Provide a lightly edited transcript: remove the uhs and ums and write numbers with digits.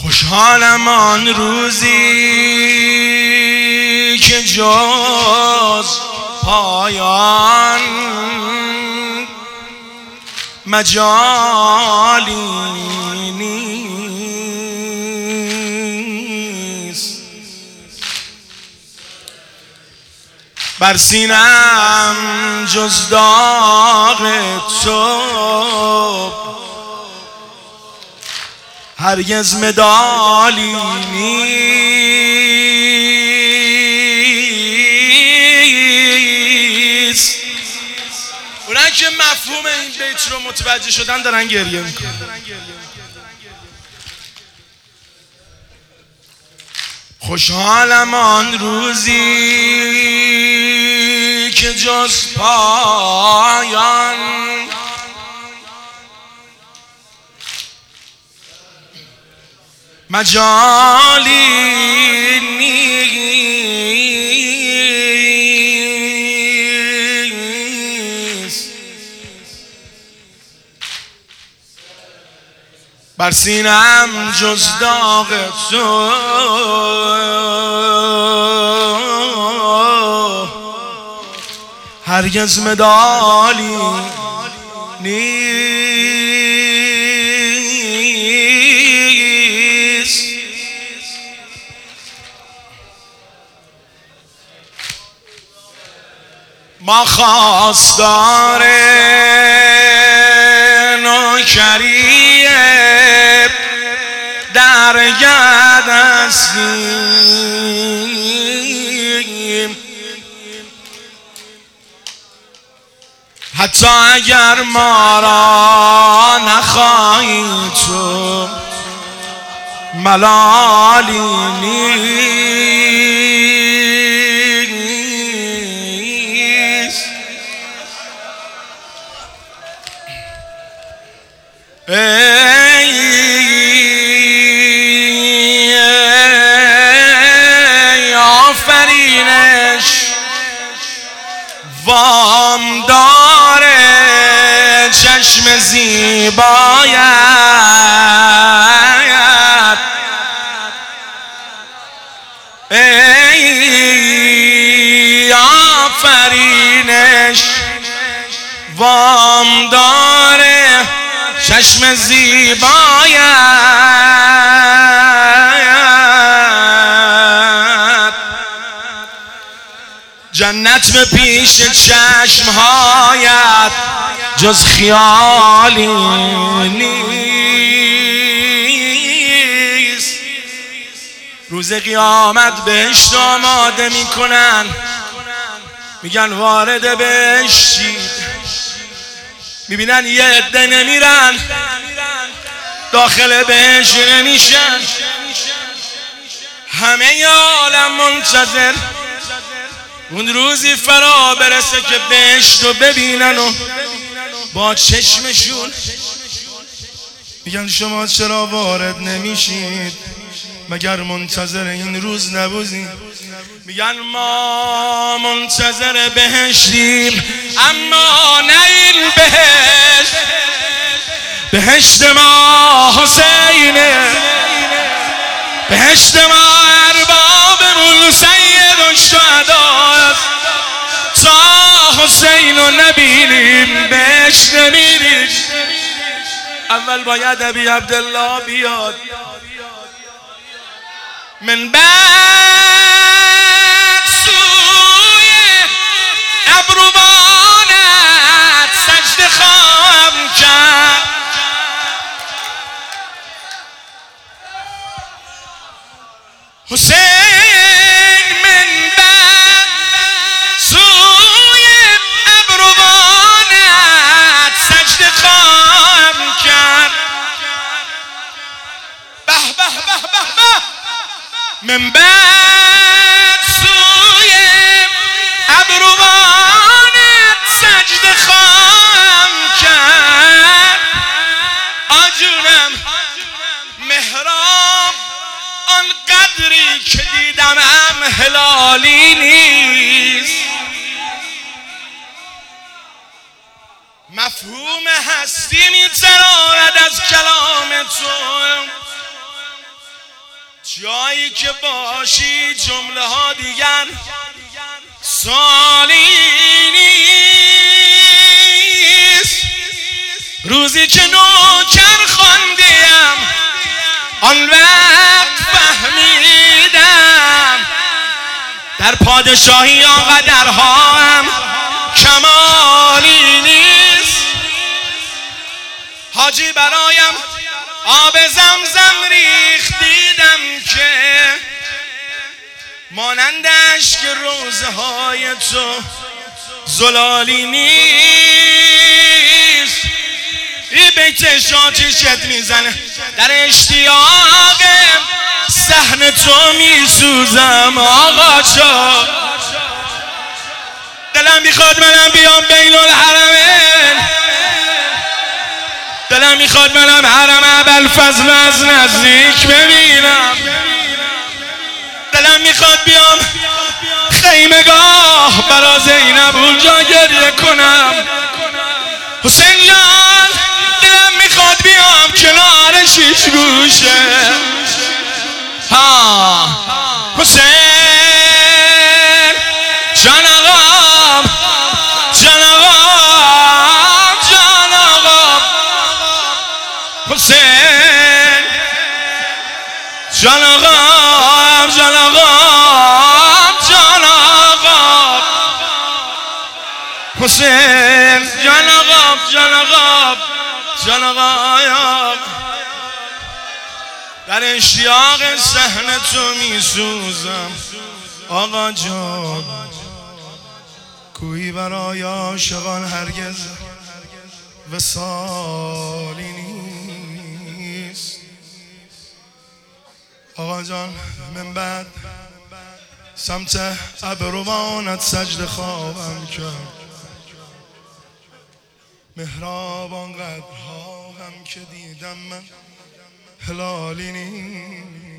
خوشحالم آن روزی که جز پایان مجالی نیست. بر سینم جز داغ تو هرگز مدالی نیست. اونایی که مفهوم این بیت رو متوجه شدن دارن گریه میکنن. خوشحالم آن روزی که جز پایان مجالی نیست. بر سینم جز داغ تو هرگز مدالی نیست. ما خواستار نوکری درگاه هستیم، حتی اگر ما را نخواهی تو ملالی نیست. ای آفرینش وامدار چشم زیبایت، ای آفرینش وامدار چشم زیبایت. جنت به پیش چشمهایت جز خیالی نیست. روز قیامت بهشت آماده میکنن، میگن وارد بهشتید. میبینن یه عده نمیرن، داخل بهشت نمیشن. همه عالم منتظر اون روزی فرا برسه که بهشت رو ببینن و با چشمشون میگن شما چرا وارد نمیشید؟ مگر منتظر این روز نبودیم؟ میگن ما منتظر بهشتیم، اما نه این بهشت. بهشت ما حسینه، بهشت ما اربابمون سید الشهدا. تا حسین رو نبینیم بهشت نمیریم. اول باید ابی عبدالله بیاد، من بعد سوی ابروانت سجده خواهم کرد. حسین من بعد سوی ابروانت سجده خواهم کرد. به به به به به. من بعد سوی ابروانت سجده خواهم کرد. آجونم محراب آن قدری که دیدم هلالی نیست. مفهوم هستی می‌تراند از کلام تو، جایی که باشی جمله ها دیگر سالی نیست. روزی که نوکر خواندیم آن وقت فهمیدم در پادشاهی آنقدرها هم کمالی نیست. حاجی برایم آب زمزم ریخت، دیدم که مانندش که روزه های تو زلالی نیست. این بیت شاتیشت میزنه در اشتیاق صحن تو میسوزم آقا جان. دلم میخواد منم بیام بین الحرمین، دلم میخواد منم حرم ابوالفضل از نزدیک ببینم. دلم میخواد بیام خیمگاه برا زینب اونجا گریه کنم. حسین جان دلم میخواد بیام کنار شیش گوشه. ها حسین جان آقام، جان آقام، جان آقام، حسین جان آقام، جان آقام، جان آقام، حسین جان آقام، جان آقام، جان آقام. در اشتیاق صحن تو میسوزم آقا جان. کویی برای عاشقان هرگز وصالی نیست. آقا جان من بعد سمت ابروانت سجد خواهم کرد. محراب آن قدرها هم که دیدم من هلالی نیست.